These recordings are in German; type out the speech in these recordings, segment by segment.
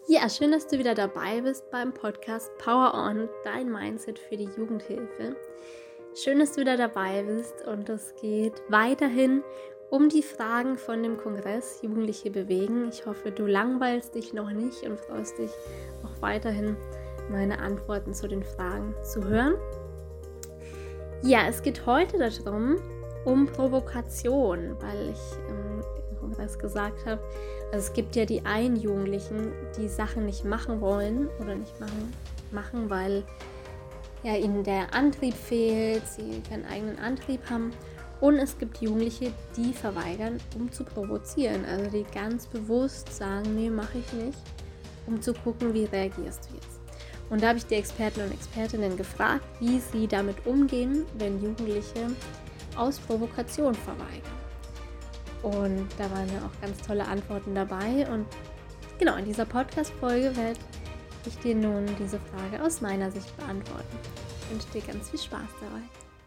Ja, schön, dass du wieder dabei bist beim Podcast Power On, dein Mindset für die Jugendhilfe. Schön, dass du wieder dabei bist und es geht weiterhin um die Fragen von dem Kongress Jugendliche bewegen. Ich hoffe, du langweilst dich noch nicht und freust dich auch weiterhin, meine Antworten zu den Fragen zu hören. Ja, es geht heute darum, um Provokation, weil ich im Kongress gesagt habe, also es gibt ja die einen Jugendlichen, die Sachen nicht machen wollen oder nicht machen, weil ja, ihnen der Antrieb fehlt, sie keinen eigenen Antrieb haben. Und es gibt Jugendliche, die verweigern, um zu provozieren. Also die ganz bewusst sagen, nee, mache ich nicht, um zu gucken, wie reagierst du jetzt. Und da habe ich die Experten und Expertinnen gefragt, wie sie damit umgehen, wenn Jugendliche aus Provokation verweigern. Und da waren ja auch ganz tolle Antworten dabei. Und genau, in dieser Podcast-Folge werde ich dir nun diese Frage aus meiner Sicht beantworten. Ich wünsche dir ganz viel Spaß dabei.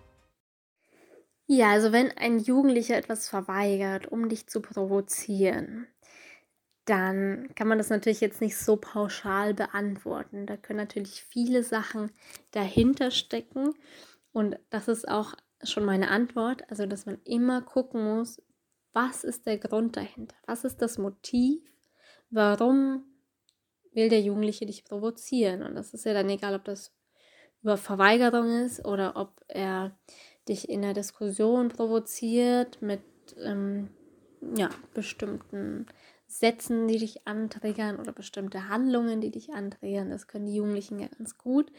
Ja, also wenn ein Jugendlicher etwas verweigert, um dich zu provozieren, dann kann man das natürlich jetzt nicht so pauschal beantworten. Da können natürlich viele Sachen dahinter stecken. Und das ist auch schon meine Antwort, also dass man immer gucken muss, was ist der Grund dahinter? Was ist das Motiv? Warum will der Jugendliche dich provozieren? Und das ist ja dann egal, ob das über Verweigerung ist oder ob er dich in der Diskussion provoziert mit bestimmten Sätzen, die dich antriggern oder bestimmte Handlungen, die dich antriggern. Das können die Jugendlichen ja ganz gut.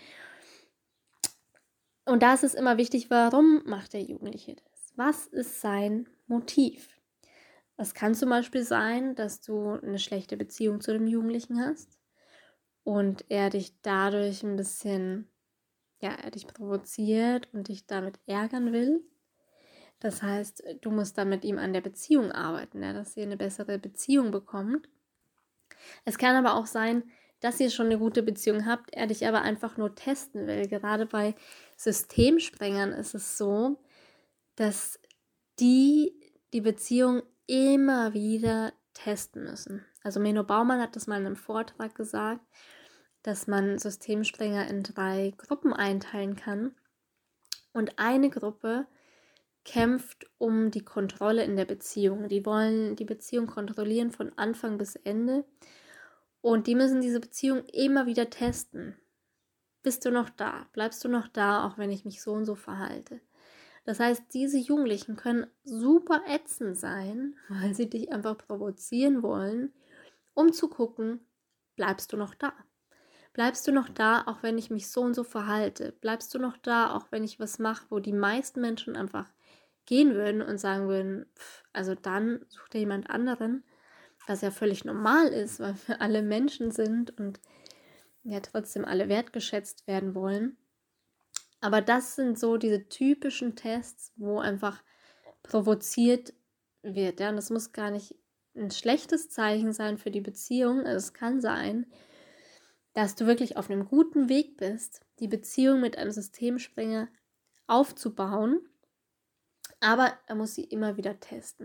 Und da ist es immer wichtig, warum macht der Jugendliche das? Was ist sein Motiv? Es kann zum Beispiel sein, dass du eine schlechte Beziehung zu dem Jugendlichen hast und er dich dadurch ein bisschen, er dich provoziert und dich damit ärgern will. Das heißt, du musst dann mit ihm an der Beziehung arbeiten, dass ihr eine bessere Beziehung bekommt. Es kann aber auch sein, dass ihr schon eine gute Beziehung habt, er dich aber einfach nur testen will. Gerade bei Systemsprengern ist es so, dass die Beziehung immer wieder testen müssen. Also Menno Baumann hat das mal in einem Vortrag gesagt, dass man Systemsprenger in 3 Gruppen einteilen kann. Und eine Gruppe kämpft um die Kontrolle in der Beziehung. Die wollen die Beziehung kontrollieren von Anfang bis Ende. Und die müssen diese Beziehung immer wieder testen. Bist du noch da? Bleibst du noch da, auch wenn ich mich so und so verhalte? Das heißt, diese Jugendlichen können super ätzend sein, weil sie dich einfach provozieren wollen, um zu gucken, bleibst du noch da? Bleibst du noch da, auch wenn ich mich so und so verhalte? Bleibst du noch da, auch wenn ich was mache, wo die meisten Menschen einfach gehen würden und sagen würden, also dann such dir jemand anderen, was ja völlig normal ist, weil wir alle Menschen sind und ja trotzdem alle wertgeschätzt werden wollen. Aber das sind so diese typischen Tests, wo einfach provoziert wird. Ja? Und das muss gar nicht ein schlechtes Zeichen sein für die Beziehung. Also es kann sein, dass du wirklich auf einem guten Weg bist, die Beziehung mit einem Systemsprenger aufzubauen. Aber er muss sie immer wieder testen.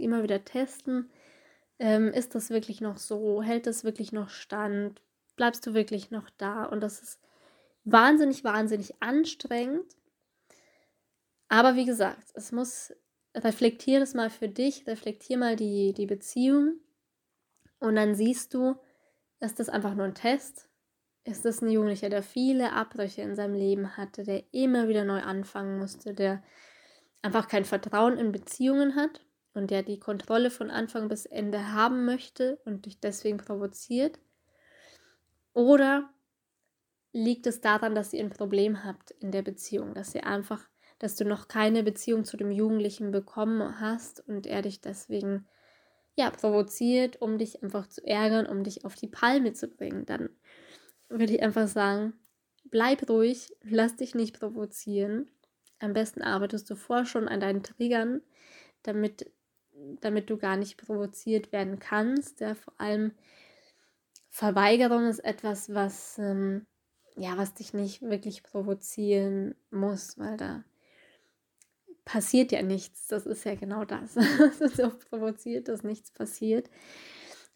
Ist das wirklich noch so? Hält das wirklich noch stand? Bleibst du wirklich noch da? Und das ist wahnsinnig, wahnsinnig anstrengend. Aber wie gesagt, reflektier das mal für dich, reflektier mal die Beziehung und dann siehst du, ist das einfach nur ein Test? Ist das ein Jugendlicher, der viele Abbrüche in seinem Leben hatte, der immer wieder neu anfangen musste, der einfach kein Vertrauen in Beziehungen hat und der die Kontrolle von Anfang bis Ende haben möchte und dich deswegen provoziert? Oder liegt es daran, dass ihr ein Problem habt in der Beziehung, dass du noch keine Beziehung zu dem Jugendlichen bekommen hast und er dich deswegen provoziert, um dich einfach zu ärgern, um dich auf die Palme zu bringen? Dann würde ich einfach sagen, bleib ruhig, lass dich nicht provozieren. Am besten arbeitest du vorher schon an deinen Triggern, damit du gar nicht provoziert werden kannst. Ja, vor allem Verweigerung ist etwas, was dich nicht wirklich provozieren muss, weil da passiert ja nichts. Das ist ja genau das. Es ist so provoziert, dass nichts passiert.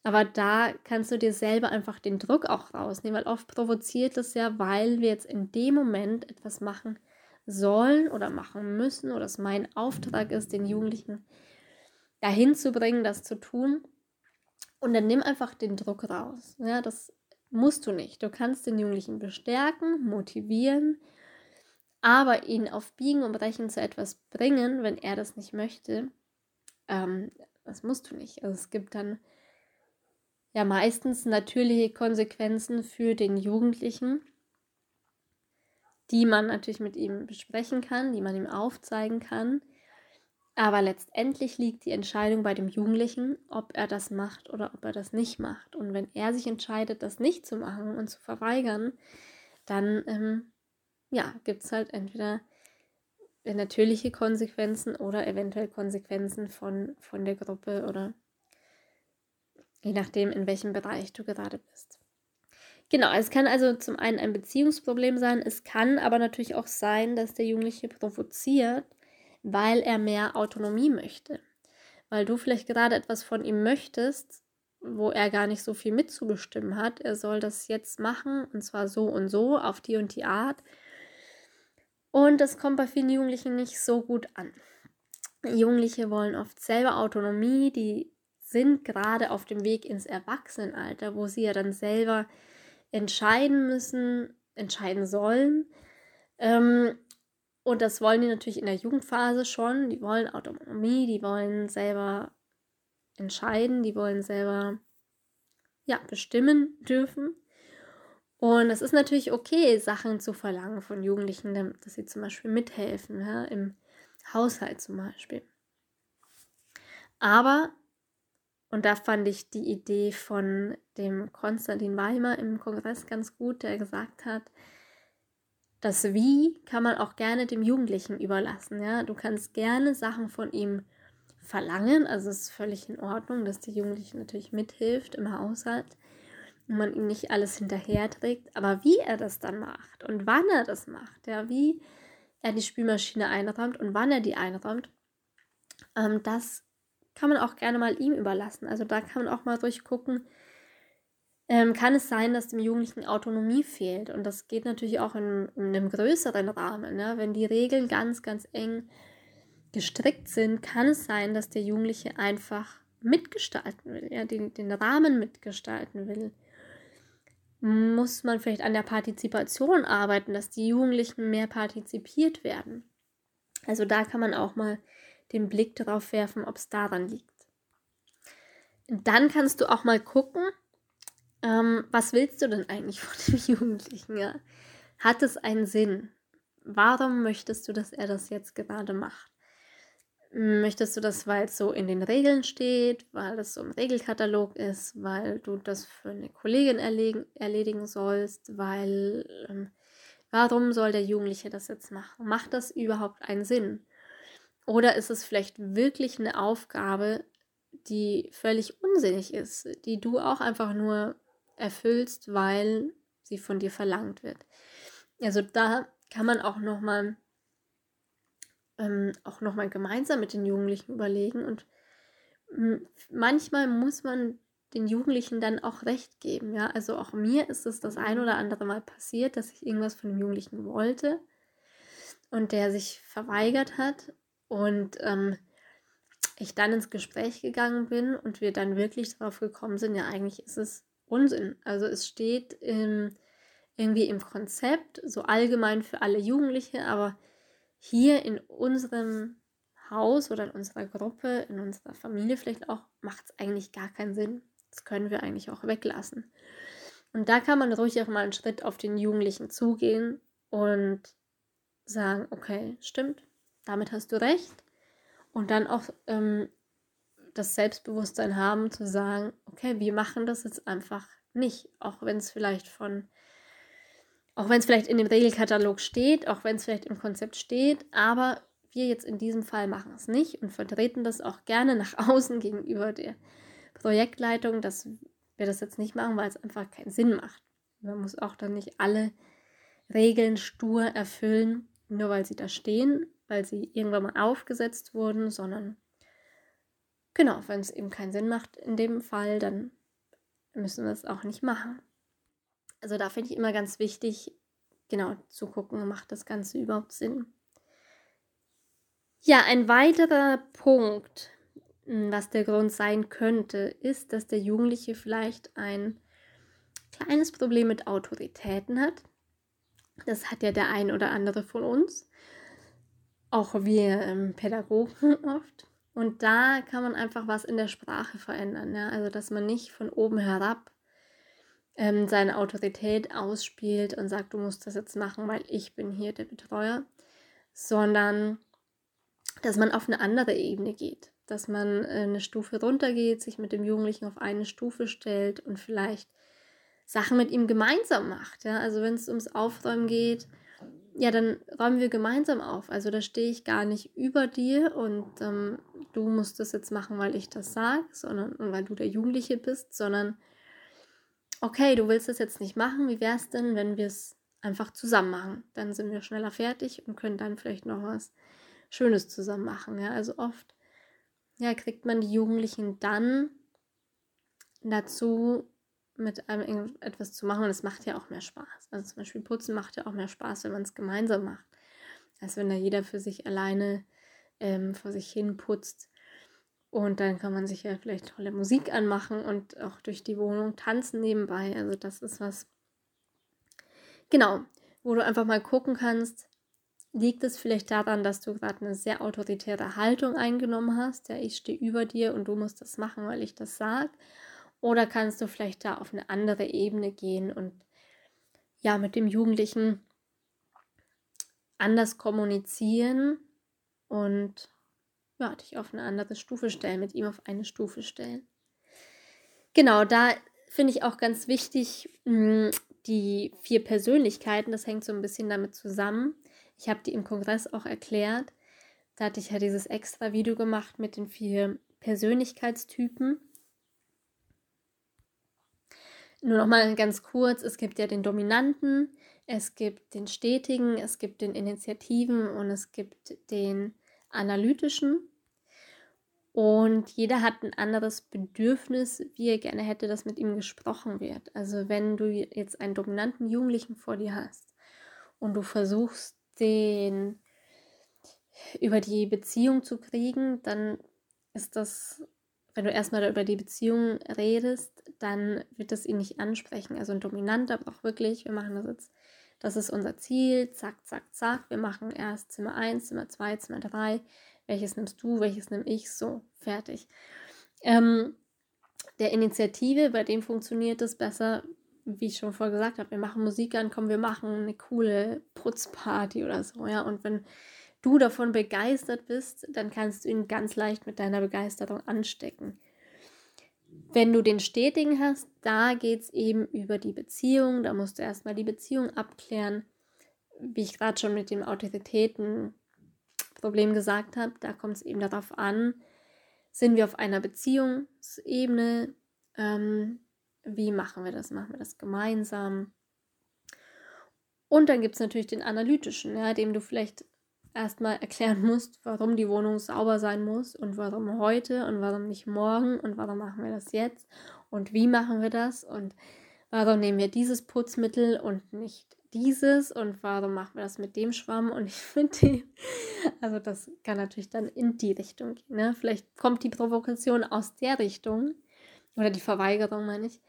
Aber da kannst du dir selber einfach den Druck auch rausnehmen, weil oft provoziert es ja, weil wir jetzt in dem Moment etwas machen sollen oder machen müssen oder es mein Auftrag ist, den Jugendlichen dahin zu bringen, das zu tun. Und dann nimm einfach den Druck raus. Ja, das musst du nicht. Du kannst den Jugendlichen bestärken, motivieren, aber ihn auf Biegen und Brechen zu etwas bringen, wenn er das nicht möchte, das musst du nicht. Also es gibt dann ja meistens natürliche Konsequenzen für den Jugendlichen, die man natürlich mit ihm besprechen kann, die man ihm aufzeigen kann. Aber letztendlich liegt die Entscheidung bei dem Jugendlichen, ob er das macht oder ob er das nicht macht. Und wenn er sich entscheidet, das nicht zu machen und zu verweigern, dann gibt es halt entweder natürliche Konsequenzen oder eventuell Konsequenzen von der Gruppe oder je nachdem, in welchem Bereich du gerade bist. Genau, es kann also zum einen ein Beziehungsproblem sein, es kann aber natürlich auch sein, dass der Jugendliche provoziert, weil er mehr Autonomie möchte. Weil du vielleicht gerade etwas von ihm möchtest, wo er gar nicht so viel mitzubestimmen hat. Er soll das jetzt machen und zwar so und so, auf die und die Art. Und das kommt bei vielen Jugendlichen nicht so gut an. Jugendliche wollen oft selber Autonomie, die sind gerade auf dem Weg ins Erwachsenenalter, wo sie ja dann selber entscheiden müssen, entscheiden sollen. Und das wollen die natürlich in der Jugendphase schon. Die wollen Autonomie, die wollen selber entscheiden, die wollen selber bestimmen dürfen. Und es ist natürlich okay, Sachen zu verlangen von Jugendlichen, dass sie zum Beispiel mithelfen, ja, im Haushalt zum Beispiel. Aber, und da fand ich die Idee von dem Konstantin Weimar im Kongress ganz gut, der gesagt hat, das Wie kann man auch gerne dem Jugendlichen überlassen. Ja? Du kannst gerne Sachen von ihm verlangen, also es ist völlig in Ordnung, dass der Jugendliche natürlich mithilft im Haushalt und man ihm nicht alles hinterherträgt, aber wie er das dann macht und wann er das macht, ja, wie er die Spülmaschine einräumt und wann er die einräumt, das kann man auch gerne mal ihm überlassen. Also da kann man auch mal durchgucken, kann es sein, dass dem Jugendlichen Autonomie fehlt. Und das geht natürlich auch in einem größeren Rahmen. Ne? Wenn die Regeln ganz, ganz eng gestrickt sind, kann es sein, dass der Jugendliche einfach mitgestalten will, ja, den Rahmen mitgestalten will. Muss man vielleicht an der Partizipation arbeiten, dass die Jugendlichen mehr partizipiert werden. Also da kann man auch mal den Blick darauf werfen, ob es daran liegt. Dann kannst du auch mal gucken, was willst du denn eigentlich von dem Jugendlichen? Ja? Hat es einen Sinn? Warum möchtest du, dass er das jetzt gerade macht? Möchtest du das, weil es so in den Regeln steht, weil es so im Regelkatalog ist, weil du das für eine Kollegin erledigen sollst, warum soll der Jugendliche das jetzt machen? Macht das überhaupt einen Sinn? Oder ist es vielleicht wirklich eine Aufgabe, die völlig unsinnig ist, die du auch einfach nur erfüllst, weil sie von dir verlangt wird? Also da kann man auch nochmal gemeinsam mit den Jugendlichen überlegen und manchmal muss man den Jugendlichen dann auch recht geben, ja, also auch mir ist es das ein oder andere Mal passiert, dass ich irgendwas von dem Jugendlichen wollte und der sich verweigert hat und ich dann ins Gespräch gegangen bin und wir dann wirklich darauf gekommen sind, ja, eigentlich ist es Unsinn, also es steht irgendwie im Konzept, so allgemein für alle Jugendliche, aber hier in unserem Haus oder in unserer Gruppe, in unserer Familie vielleicht auch, macht es eigentlich gar keinen Sinn. Das können wir eigentlich auch weglassen. Und da kann man ruhig auch mal einen Schritt auf den Jugendlichen zugehen und sagen, okay, stimmt, damit hast du recht. Und dann auch das Selbstbewusstsein haben zu sagen, okay, wir machen das jetzt einfach nicht, auch wenn es vielleicht in dem Regelkatalog steht, auch wenn es vielleicht im Konzept steht, aber wir jetzt in diesem Fall machen es nicht und vertreten das auch gerne nach außen gegenüber der Projektleitung, dass wir das jetzt nicht machen, weil es einfach keinen Sinn macht. Man muss auch dann nicht alle Regeln stur erfüllen, nur weil sie da stehen, weil sie irgendwann mal aufgesetzt wurden, sondern genau, wenn es eben keinen Sinn macht in dem Fall, dann müssen wir es auch nicht machen. Also da finde ich immer ganz wichtig, genau zu gucken, macht das Ganze überhaupt Sinn. Ja, ein weiterer Punkt, was der Grund sein könnte, ist, dass der Jugendliche vielleicht ein kleines Problem mit Autoritäten hat. Das hat ja der ein oder andere von uns, auch wir Pädagogen oft. Und da kann man einfach was in der Sprache verändern. Ja? Also, dass man nicht von oben herab seine Autorität ausspielt und sagt, du musst das jetzt machen, weil ich bin hier der Betreuer, sondern dass man auf eine andere Ebene geht, dass man eine Stufe runtergeht, sich mit dem Jugendlichen auf eine Stufe stellt und vielleicht Sachen mit ihm gemeinsam macht. Ja? Also wenn es ums Aufräumen geht, ja, dann räumen wir gemeinsam auf. Also da stehe ich gar nicht über dir und du musst das jetzt machen, weil ich das sage, sondern und weil du der Jugendliche bist, sondern okay, du willst das jetzt nicht machen, wie wäre es denn, wenn wir es einfach zusammen machen? Dann sind wir schneller fertig und können dann vielleicht noch was Schönes zusammen machen. Ja? Also oft kriegt man die Jugendlichen dann dazu, mit einem etwas zu machen und es macht ja auch mehr Spaß. Also zum Beispiel Putzen macht ja auch mehr Spaß, wenn man es gemeinsam macht, als wenn da jeder für sich alleine vor sich hin putzt. Und dann kann man sich ja vielleicht tolle Musik anmachen und auch durch die Wohnung tanzen nebenbei. Also das ist was, genau, wo du einfach mal gucken kannst, liegt es vielleicht daran, dass du gerade eine sehr autoritäre Haltung eingenommen hast? Ja, ich stehe über dir und du musst das machen, weil ich das sage. Oder kannst du vielleicht da auf eine andere Ebene gehen und ja, mit dem Jugendlichen anders kommunizieren und ja, dich auf eine andere Stufe stellen, mit ihm auf eine Stufe stellen. Genau, da finde ich auch ganz wichtig, die 4 Persönlichkeiten, das hängt so ein bisschen damit zusammen. Ich habe die im Kongress auch erklärt. Da hatte ich ja dieses extra Video gemacht mit den 4 Persönlichkeitstypen. Nur noch mal ganz kurz, es gibt ja den Dominanten, es gibt den Stetigen, es gibt den Initiativen und es gibt den Analytischen. Und jeder hat ein anderes Bedürfnis, wie er gerne hätte, dass mit ihm gesprochen wird. Also wenn du jetzt einen dominanten Jugendlichen vor dir hast und du versuchst, den über die Beziehung zu kriegen, dann ist das, wenn du erstmal über die Beziehung redest, dann wird das ihn nicht ansprechen. Also ein Dominanter braucht wirklich, wir machen das jetzt, das ist unser Ziel, zack, zack, zack, wir machen erst Zimmer 1, Zimmer 2, Zimmer 3, welches nimmst du, welches nehme ich, so, fertig. Der Initiative, bei dem funktioniert es besser, wie ich schon vorher gesagt habe, wir machen Musik an, komm, wir machen eine coole Putzparty oder so, ja, und wenn du davon begeistert bist, dann kannst du ihn ganz leicht mit deiner Begeisterung anstecken. Wenn du den Stetigen hast, da geht es eben über die Beziehung, da musst du erstmal die Beziehung abklären, wie ich gerade schon mit dem Autoritätenproblem gesagt habe, da kommt es eben darauf an, sind wir auf einer Beziehungsebene, wie machen wir das? Machen wir das gemeinsam? Und dann gibt es natürlich den analytischen, ja, dem du vielleicht erstmal erklären musst, warum die Wohnung sauber sein muss und warum heute und warum nicht morgen und warum machen wir das jetzt und wie machen wir das und warum nehmen wir dieses Putzmittel und nicht dieses und warum machen wir das mit dem Schwamm und nicht mit dem. Also das kann natürlich dann in die Richtung gehen. Ne? Vielleicht kommt die Provokation aus der Richtung oder die Verweigerung, meine ich.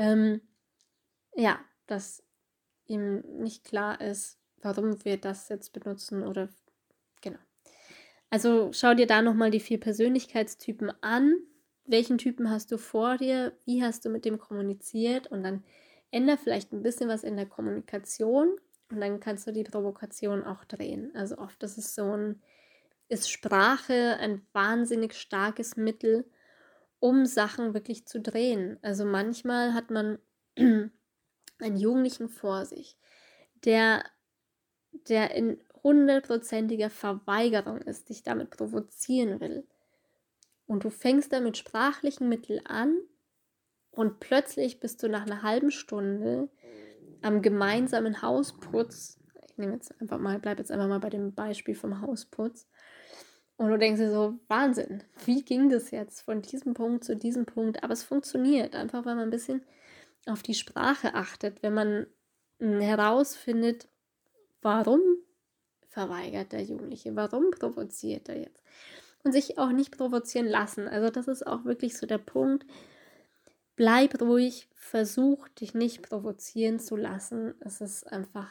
Ja, dass ihm nicht klar ist, warum wir das jetzt benutzen oder genau. Also schau dir da nochmal die 4 Persönlichkeitstypen an. Welchen Typen hast du vor dir? Wie hast du mit dem kommuniziert? Und dann ändere vielleicht ein bisschen was in der Kommunikation und dann kannst du die Provokation auch drehen. Also oft ist Sprache ein wahnsinnig starkes Mittel, um Sachen wirklich zu drehen. Also manchmal hat man einen Jugendlichen vor sich, der in 100%iger Verweigerung ist, dich damit provozieren will. Und du fängst dann mit sprachlichen Mitteln an und plötzlich bist du nach einer halben Stunde am gemeinsamen Hausputz, bleibe jetzt einfach mal bei dem Beispiel vom Hausputz, Und du denkst dir so, Wahnsinn, wie ging das jetzt von diesem Punkt zu diesem Punkt? Aber es funktioniert, einfach weil man ein bisschen auf die Sprache achtet, wenn man herausfindet, warum verweigert der Jugendliche, warum provoziert er jetzt? Und sich auch nicht provozieren lassen. Also das ist auch wirklich so der Punkt. Bleib ruhig, versuch dich nicht provozieren zu lassen. Es ist einfach,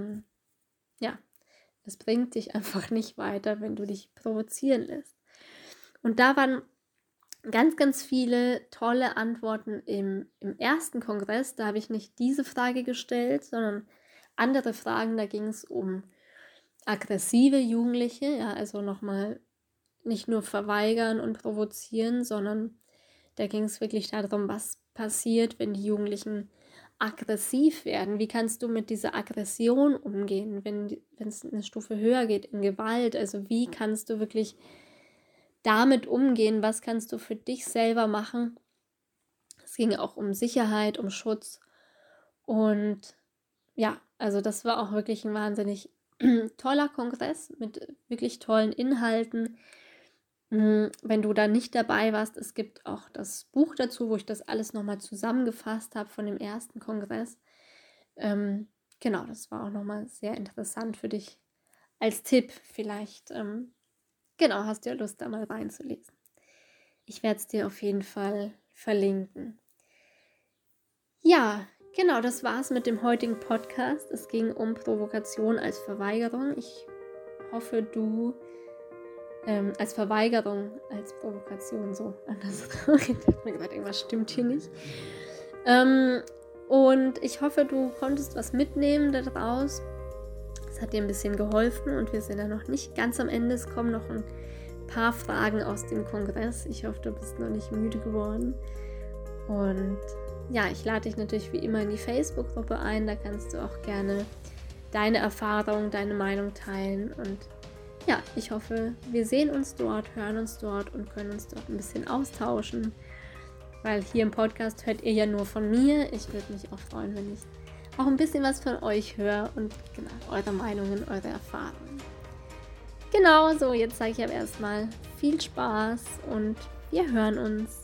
es bringt dich einfach nicht weiter, wenn du dich provozieren lässt. Und da waren ganz, ganz viele tolle Antworten im ersten Kongress. Da habe ich nicht diese Frage gestellt, sondern andere Fragen. Da ging es um aggressive Jugendliche, ja, also nochmal nicht nur verweigern und provozieren, sondern da ging es wirklich darum, was passiert, wenn die Jugendlichen aggressiv werden. Wie kannst du mit dieser Aggression umgehen, wenn es eine Stufe höher geht in Gewalt? Also wie kannst du wirklich damit umgehen? Was kannst du für dich selber machen? Es ging auch um Sicherheit, um Schutz. Und ja, also das war auch wirklich ein wahnsinnig toller Kongress mit wirklich tollen Inhalten. Wenn du da nicht dabei warst, es gibt auch das Buch dazu, wo ich das alles nochmal zusammengefasst habe von dem ersten Kongress. Genau, das war auch nochmal sehr interessant für dich als Tipp. Vielleicht, genau, hast du ja Lust, da mal reinzulesen. Ich werde es dir auf jeden Fall verlinken. Ja, genau, das war es mit dem heutigen Podcast. Es ging um Provokation als Verweigerung. Ich hoffe, du als Verweigerung, als Provokation, so anders. Ich habe mir gesagt, irgendwas stimmt hier nicht. Und ich hoffe, du konntest was mitnehmen daraus. Es hat dir ein bisschen geholfen und wir sind ja noch nicht ganz am Ende. Es kommen noch ein paar Fragen aus dem Kongress. Ich hoffe, du bist noch nicht müde geworden. Und ja, ich lade dich natürlich wie immer in die Facebook-Gruppe ein. Da kannst du auch gerne deine Erfahrung, deine Meinung teilen. Und ja, ich hoffe, wir sehen uns dort, hören uns dort und können uns dort ein bisschen austauschen. Weil hier im Podcast hört ihr ja nur von mir. Ich würde mich auch freuen, wenn ich auch ein bisschen was von euch höre und genau, eure Meinungen, eure Erfahrungen. Genau, so jetzt sage ich aber erstmal viel Spaß und wir hören uns.